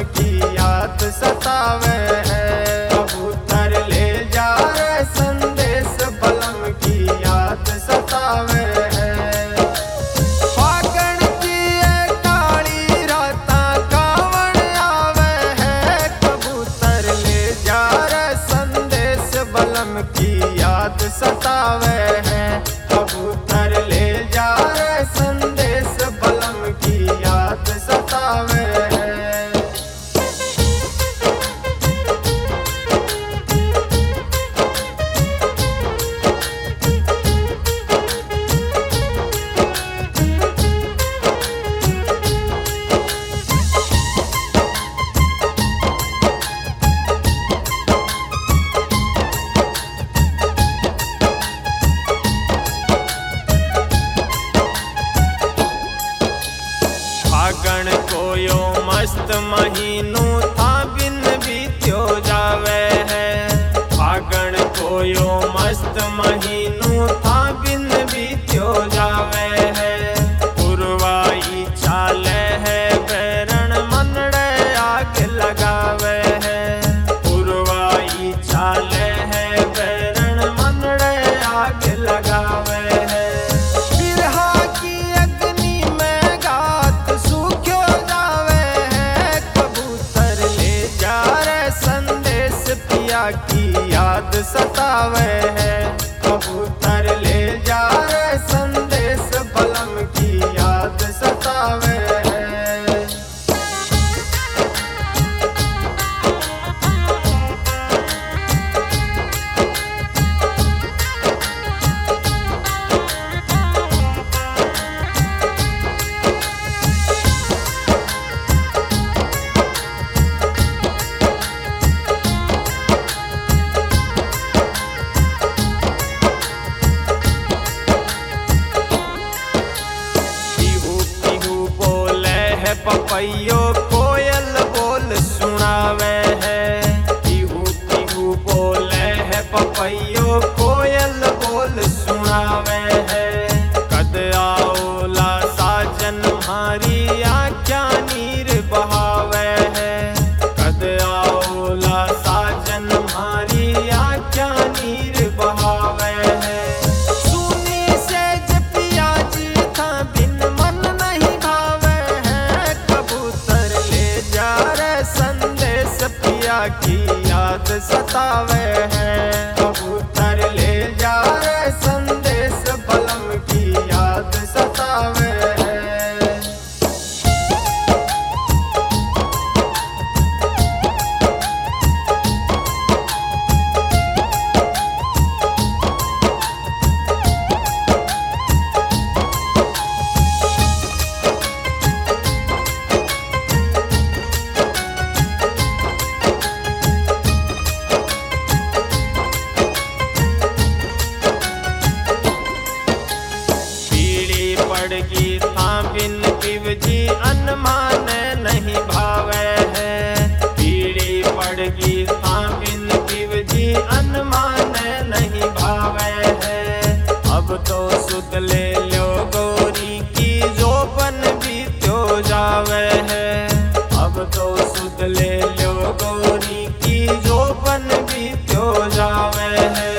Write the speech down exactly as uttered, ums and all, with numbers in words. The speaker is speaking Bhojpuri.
की याद सतावे है। कबूतर ले जा रे संदेश बलम की याद सतावे है। फागण की ये काली राता कावड़ आवे है। कबूतर ले जा रे संदेश बलम की याद सतावे है। कबूतर ले जा रे संदेश बलम की याद सतावे है। फागण को यो मस्त महीनू था बिन बीत्यो जावे है। फागण को यो मस्त महीनू था बिन बीत्यो जावे है। पुरवाई चाले है बैरण मनड़े आग लगावे है। पुरवाई चाले है बैरण मनड़े आग लगावे है। बिरहा की अग्नि में गात सूख्यो जावे है। कबूतर ले जा रे संदेश पिया की याद सतावे है। कबूतर ले जा रे संदेश बलम की याद सतावे है। पपैयो कोयल बोल सुनावे है। पीहू पीहू बोले है पपैयो कोयल बोल सुनावे है। कद आओला साजन मारी आख्या नीर बहावे है। कद आओला साजन मारी आख्या नीर बहावे है। सुनी से जपिया जी था बिन मन नहीं भावे है। कबूतर ले जा रे संदेश पिया की याद सतावे है। कबूतर ले जा रे संदेश बलम की याद सतावे है। पड़गी था बिन पिवजी अनमान नहीं भावे है। पीड़ी पड़गी था बिन पिवजी अनमान नहीं भावे है। अब तो सुध ले लो गौरी की जोबन भी त्यो जावे है। अब तो सुध ले लो गौरी की जोबन भी त्यो जावे है।